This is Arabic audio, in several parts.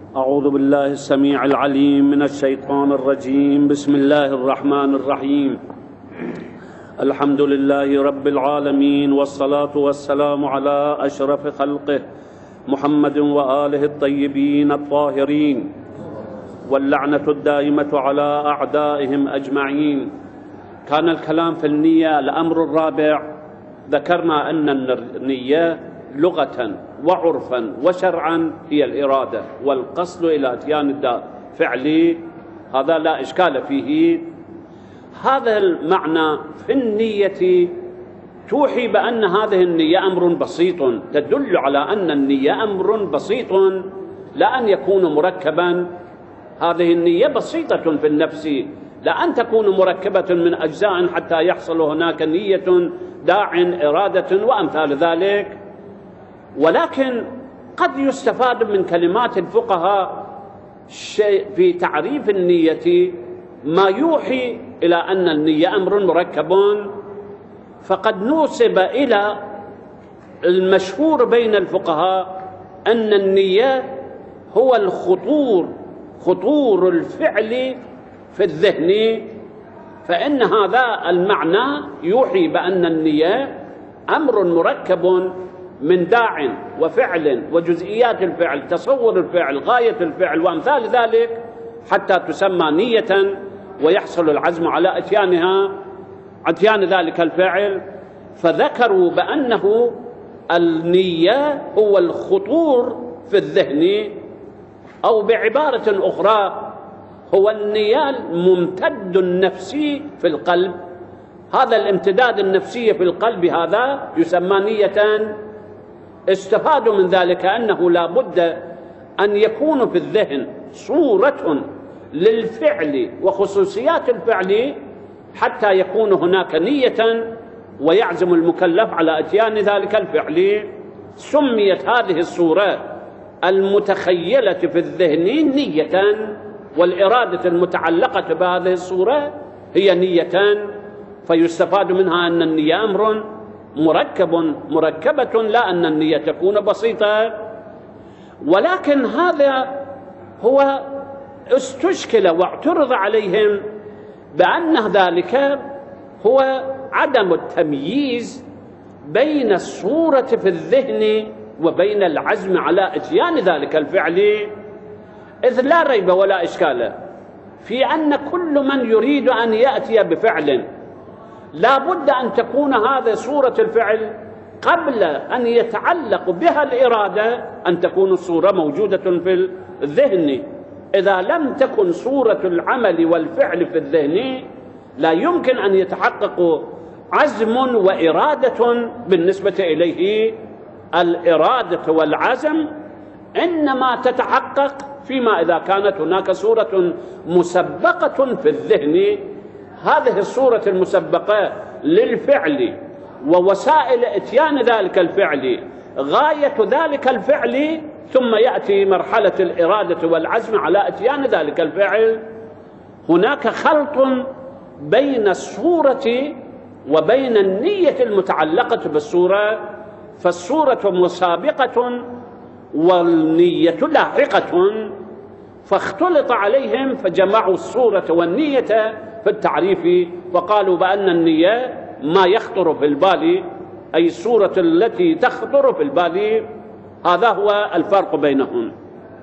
أعوذ بالله السميع العليم من الشيطان الرجيم. بسم الله الرحمن الرحيم. الحمد لله رب العالمين، والصلاة والسلام على أشرف خلقه محمد وآله الطيبين الطاهرين، واللعنة الدائمة على أعدائهم أجمعين. كان الكلام في النية. الأمر الرابع، ذكرنا أن النية لغة وعرفا وشرعا هي الإرادة والقصد إلى أتيان الدار فعلي، هذا لا إشكال فيه. هذا المعنى في النية توحي بأن هذه النية أمر بسيط، تدل على أن النية أمر بسيط لا أن يكون مركبا. هذه النية بسيطة في النفس، لا أن تكون مركبة من أجزاء حتى يحصل هناك نية داع إرادة وأمثال ذلك. ولكن قد يستفاد من كلمات الفقهاء شيء في تعريف النية ما يوحي إلى أن النية أمر مركب. فقد نوسب إلى المشهور بين الفقهاء أن النية هو خطور الفعل في الذهن، فإن هذا المعنى يوحي بأن النية أمر مركب من داع وفعل وجزئيات الفعل، تصور الفعل، غاية الفعل وأمثال ذلك، حتى تسمى نية ويحصل العزم على أتيان ذلك الفعل. فذكروا بأنه النية هو الخطور في الذهن، أو بعبارة أخرى هو النية الممتد النفسي في القلب. هذا الامتداد النفسي في القلب هذا يسمى نية. استفادوا من ذلك أنه لا بد أن يكون في الذهن صورة للفعل وخصوصيات الفعل حتى يكون هناك نية ويعزم المكلف على أتيان ذلك الفعل. سميت هذه الصورة المتخيلة في الذهن نية، والإرادة المتعلقة بهذه الصورة هي نية. فيستفاد منها أن النية أمر مركبة، لا أن النية تكون بسيطة. ولكن هذا هو استشكل واعترض عليهم بأن ذلك هو عدم التمييز بين الصورة في الذهن وبين العزم على إتيان ذلك الفعل، إذ لا ريب ولا إشكال في أن كل من يريد أن يأتي بفعل لا بد أن تكون هذه صورة الفعل قبل أن يتعلق بها الإرادة، أن تكون الصورة موجودة في الذهن. إذا لم تكن صورة العمل والفعل في الذهن لا يمكن أن يتحقق عزم وإرادة بالنسبة إليه. الإرادة والعزم إنما تتحقق فيما إذا كانت هناك صورة مسبقة في الذهن. هذه الصورة المسبقة للفعل ووسائل إتيان ذلك الفعل، غاية ذلك الفعل، ثم يأتي مرحلة الإرادة والعزم على إتيان ذلك الفعل. هناك خلط بين الصورة وبين النية المتعلقة بالصورة، فالصورة مسابقة والنية لاحقة، فاختلط عليهم فجمعوا الصورة والنية في التعريف، وقالوا بأن النية ما يخطر في البال، أي الصورة التي تخطر في البال. هذا هو الفرق بينهم.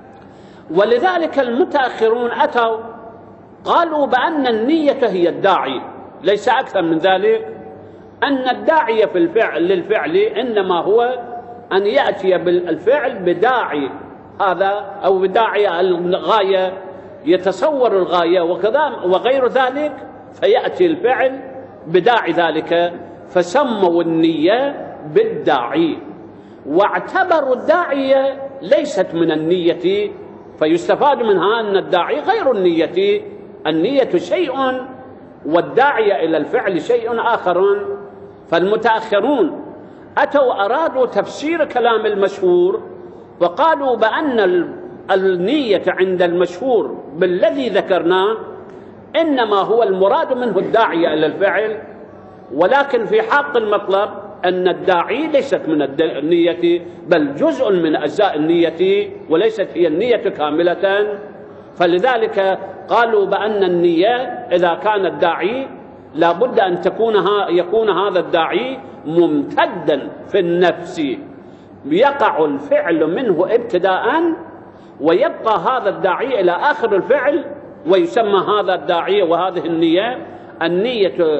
ولذلك المتأخرون أتوا قالوا بأن النية هي الداعي، ليس أكثر من ذلك. أن الداعي في الفعل للفعل إنما هو أن يأتي بالفعل بداعي هذا أو بداعي الغاية، يتصور الغاية وكذا وغير ذلك، فيأتي الفعل بداعي ذلك، فسموا النية بالداعي، واعتبروا الداعية ليست من النية. فيستفاد منها أن الداعي غير النية، النية شيء والداعي إلى الفعل شيء آخر. فالمتأخرون أتوا أرادوا تفسير كلام المشهور، وقالوا بأن النية عند المشهور بالذي ذكرناه إنما هو المراد منه الداعي إلى الفعل، ولكن في حق المطلب أن الداعي ليست من النية بل جزء من أجزاء النية وليست هي النية كاملة. فلذلك قالوا بأن النية إذا كان الداعي لا بد أن يكون هذا الداعي ممتدا في النفس، يقع الفعل منه ابتداء ويبقى هذا الداعي إلى آخر الفعل، ويسمى هذا الداعي وهذه النية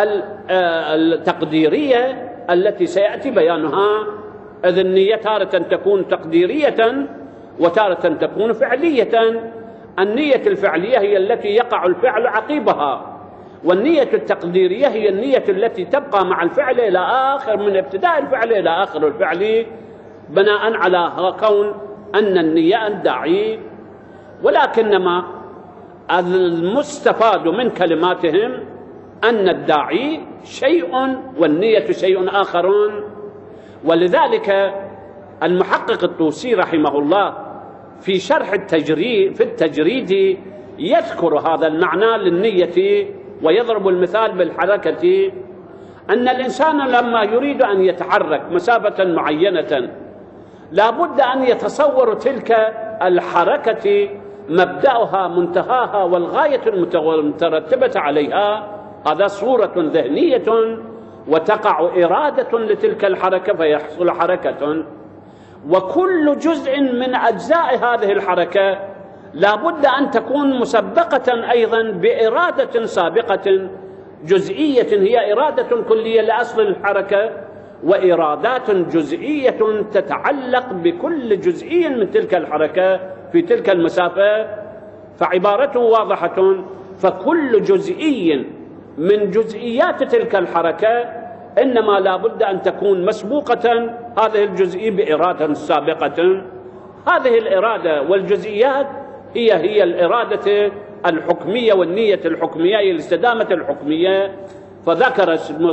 التقديرية التي سيأتي بيانها. إذ النية تارة تكون تقديرية وتارة تكون فعلية. النية الفعلية هي التي يقع الفعل عقيبها، والنية التقديرية هي النية التي تبقى مع الفعل إلى آخر، من ابتداء الفعل إلى آخر الفعل، بناء على كون أن النية الداعي. ولكنما المستفاد من كلماتهم أن الداعي شيء والنية شيء آخر. ولذلك المحقق الطوسي رحمه الله في شرح التجريد يذكر هذا المعنى للنية، ويضرب المثال بالحركة، أن الإنسان لما يريد أن يتحرك مسافة معينة لا بد أن يتصور تلك الحركة مبدأها منتهاها والغاية المترتبة عليها. هذا صورة ذهنية، وتقع إرادة لتلك الحركة فيحصل حركة. وكل جزء من أجزاء هذه الحركة لا بد أن تكون مسبقة أيضا بإرادة سابقة جزئية، هي إرادة كلية لأصل الحركة، وإرادات جزئية تتعلق بكل جزئي من تلك الحركة في تلك المسافة. فعبارته واضحة، فكل جزئي من جزئيات تلك الحركة إنما لا بد أن تكون مسبوقة هذه الجزئية بإرادة سابقة. هذه الإرادة والجزئيات هي الإرادة الحكمية والنية الحكمية، هي الاستدامة الحكمية. فذكر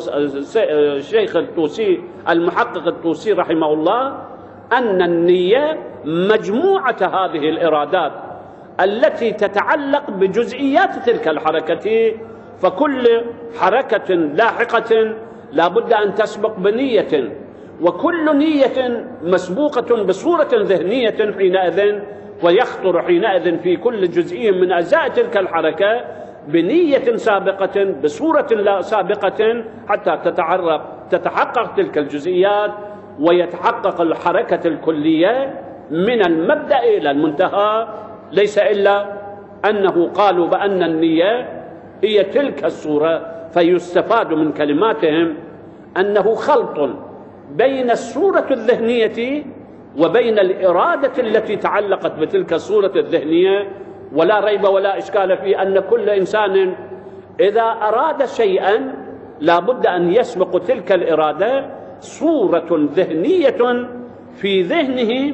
الشيخ الطوسي المحقق الطوسي رحمه الله أن النية مجموعة هذه الإرادات التي تتعلق بجزئيات تلك الحركة، فكل حركة لاحقة لا بد أن تسبق بنية، وكل نية مسبوقة بصورة ذهنية حينئذ، ويخطر حينئذ في كل جزئي من أجزاء تلك الحركة بنية سابقة بصورة سابقة حتى تتحقق تلك الجزئيات ويتحقق الحركة الكلية من المبدأ إلى المنتهى. ليس إلا أنه قالوا بأن النية هي تلك الصورة. فيستفاد من كلماتهم أنه خلط بين الصورة الذهنية وبين الإرادة التي تعلقت بتلك الصورة الذهنية. ولا ريب ولا إشكال في أن كل إنسان إذا أراد شيئا لا بد أن يسبق تلك الإرادة صورة ذهنية في ذهنه،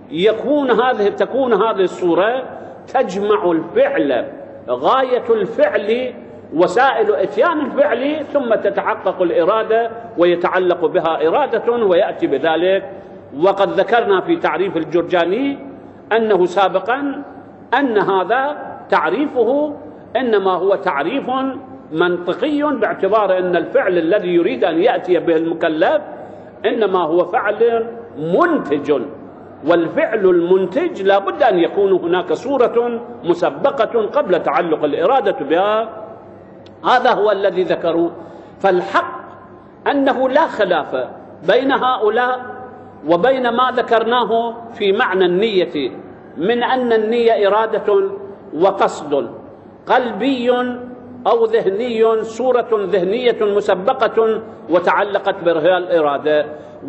تكون هذه الصورة تجمع الفعل، غاية الفعل وسائل إتيان الفعل، ثم تتحقق الإرادة ويتعلق بها إرادة ويأتي بذلك. وقد ذكرنا في تعريف الجرجاني أنه سابقا أن هذا تعريفه إنما هو تعريف منطقي، باعتبار أن الفعل الذي يريد أن يأتي به المكلف إنما هو فعل منتج، والفعل المنتج لا بد أن يكون هناك صورة مسبقة قبل تعلق الإرادة بها. هذا هو الذي ذكروا. فالحق أنه لا خلاف بين هؤلاء وبين ما ذكرناه في معنى النية، من أن النية إرادة وقصد قلبي أو ذهني، صورة ذهنية مسبقة وتعلقت بها الإرادة.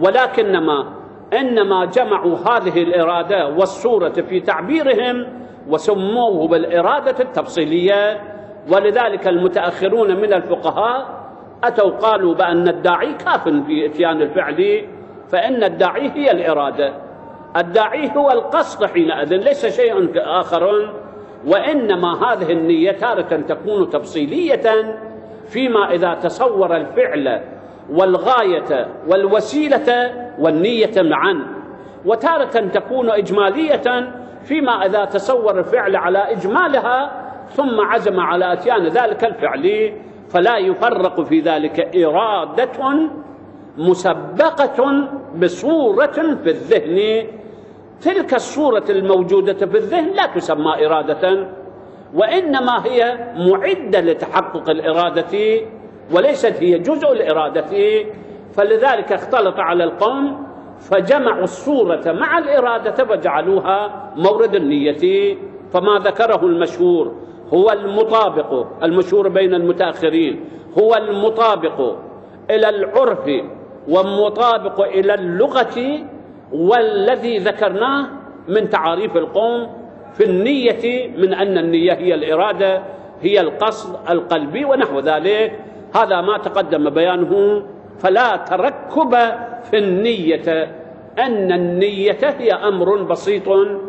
إنما جمعوا هذه الإرادة والصورة في تعبيرهم وسموه بالإرادة التفصيلية. ولذلك المتأخرون من الفقهاء أتوا قالوا بأن الداعي كاف في إتيان الفعل، فإن الداعي هي الإرادة، الداعي هو القصد حينئذ، ليس شيء آخر. وإنما هذه النية تارة تكون تفصيلية فيما إذا تصور الفعل والغاية والوسيلة والنية معا، وتارة تكون إجمالية فيما إذا تصور الفعل على إجمالها ثم عزم على أتيان ذلك الفعل. فلا يفرق في ذلك إرادة مسبقة بصورة في الذهن، تلك الصورة الموجودة في الذهن لا تسمى إرادة، وإنما هي معدة لتحقق الإرادة وليست هي جزء الإرادة. فلذلك اختلط على القوم فجمعوا الصورة مع الإرادة وجعلوها مورد النية. فما ذكره المشهور هو المطابق، المشهور بين المتأخرين هو المطابق إلى العرف ومطابق إلى اللغة، والذي ذكرناه من تعاريف القوم في النية من أن النية هي الإرادة، هي القصد القلبي ونحو ذلك، هذا ما تقدم بيانه. فلا تركب في النية، أن النية هي أمر بسيط،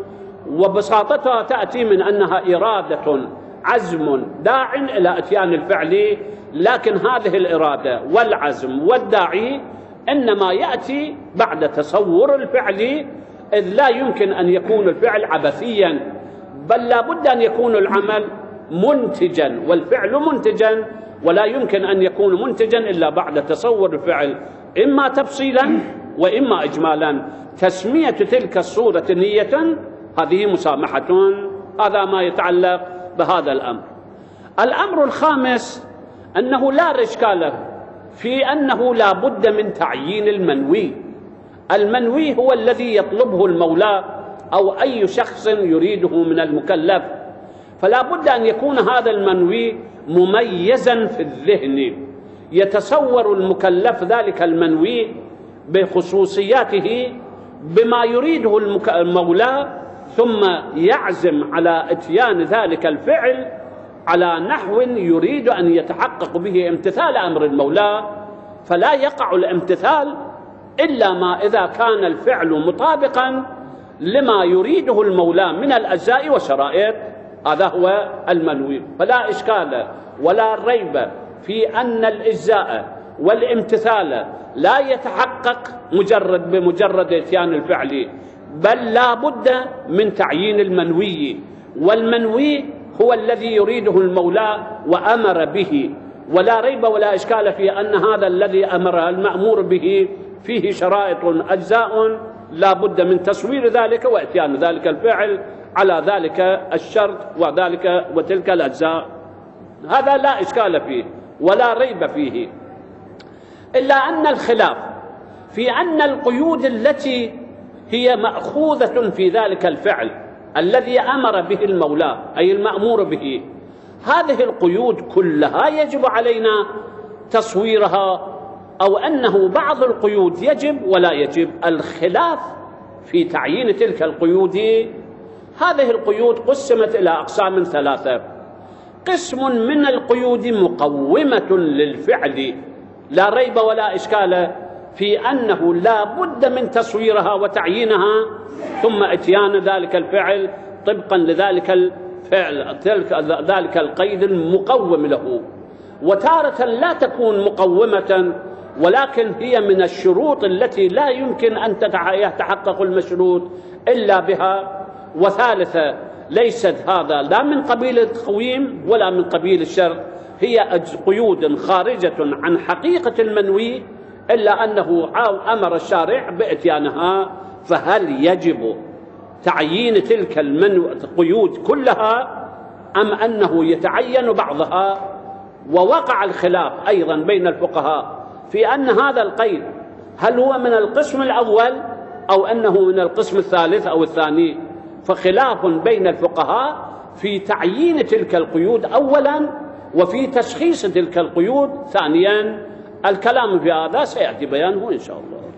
وبساطتها تأتي من أنها إرادة عزم داع إلى إتيان الفعل، لكن هذه الإرادة والعزم والداعي إنما يأتي بعد تصور الفعل، إذ لا يمكن أن يكون الفعل عبثيا، بل لا بد أن يكون العمل منتجا والفعل منتجا، ولا يمكن أن يكون منتجا إلا بعد تصور الفعل إما تفصيلا وإما إجمالا. تسمية تلك الصورة نية هذه مسامحة. هذا ما يتعلق بهذا الأمر. الأمر الخامس أنه لا إشكال في أنه لا بد من تعيين المنوي. المنوي هو الذي يطلبه المولى أو أي شخص يريده من المكلف، فلا بد أن يكون هذا المنوي مميزا في الذهن، يتصور المكلف ذلك المنوي بخصوصياته بما يريده المولى، ثم يعزم على إتيان ذلك الفعل على نحو يريد أن يتحقق به امتثال أمر المولى. فلا يقع الامتثال إلا ما إذا كان الفعل مطابقا لما يريده المولى من الأجزاء والشرائط، هذا هو المنوي. فلا إشكال ولا ريب في أن الإجزاء والامتثال لا يتحقق بمجرد إتيان الفعل، بل لا بد من تعيين المنوي، والمنوي هو الذي يريده المولى وأمر به. ولا ريب ولا إشكال في أن هذا الذي أمر المأمور به فيه شرائط أجزاء لا بد من تصوير ذلك وإتيان ذلك الفعل على ذلك الشرط وتلك الأجزاء. هذا لا إشكال فيه ولا ريب فيه، إلا أن الخلاف في أن القيود التي هي مأخوذة في ذلك الفعل الذي أمر به المولى أي المأمور به، هذه القيود كلها يجب علينا تصويرها، أو أنه بعض القيود يجب ولا يجب. الخلاف في تعيين تلك القيود. هذه القيود قسمت إلى أقسام ثلاثة. قسم من القيود مقومة للفعل، لا ريب ولا إشكال في أنه لا بد من تصويرها وتعيينها ثم إتيان ذلك الفعل طبقا لذلك الفعل، ذلك القيد المقوم له. وتارة لا تكون مقومة، ولكن هي من الشروط التي لا يمكن أن يتحقق المشروط إلا بها. وثالثة ليست هذا لا من قبيل التقويم ولا من قبيل الشرط، هي قيود خارجة عن حقيقة المنوي، إلا أنه أمر الشارع بإتيانها. فهل يجب تعيين تلك القيود كلها أم أنه يتعين بعضها؟ ووقع الخلاف أيضا بين الفقهاء في أن هذا القيد هل هو من القسم الأول أو أنه من القسم الثالث أو الثاني. فخلاف بين الفقهاء في تعيين تلك القيود أولا وفي تشخيص تلك القيود ثانيا. الكلام في هذا سيأتي بيانه إن شاء الله.